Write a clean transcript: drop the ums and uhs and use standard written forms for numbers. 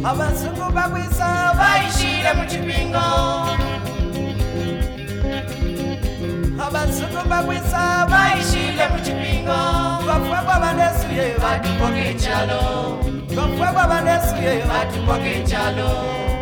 Abazungu bakwisa bayishire mu kibingo. Abazungu bakwisa bayishire mu kibingo. Bafwa babanesuye batupoke chalo. Bafwa babanesuye batupoke chalo.